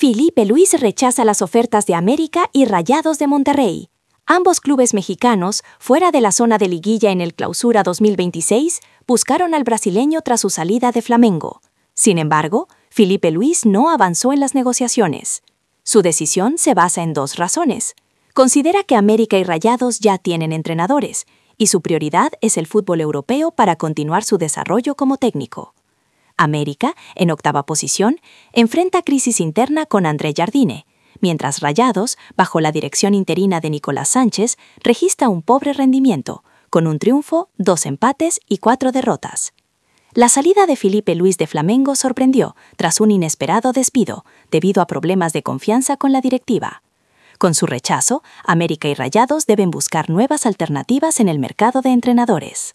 Felipe Luis rechaza las ofertas de América y Rayados de Monterrey. Ambos clubes mexicanos, fuera de la zona de liguilla en el Clausura 2026, buscaron al brasileño tras su salida de Flamengo. Sin embargo, Felipe Luis no avanzó en las negociaciones. Su decisión se basa en dos razones. Considera que América y Rayados ya tienen entrenadores, y su prioridad es el fútbol europeo para continuar su desarrollo como técnico. América, en octava posición, enfrenta crisis interna con André Jardine, mientras Rayados, bajo la dirección interina de Nicolás Sánchez, registra un pobre rendimiento, con un triunfo, 2 empates y 4 derrotas. La salida de Felipe Luis de Flamengo sorprendió tras un inesperado despido, debido a problemas de confianza con la directiva. Con su rechazo, América y Rayados deben buscar nuevas alternativas en el mercado de entrenadores.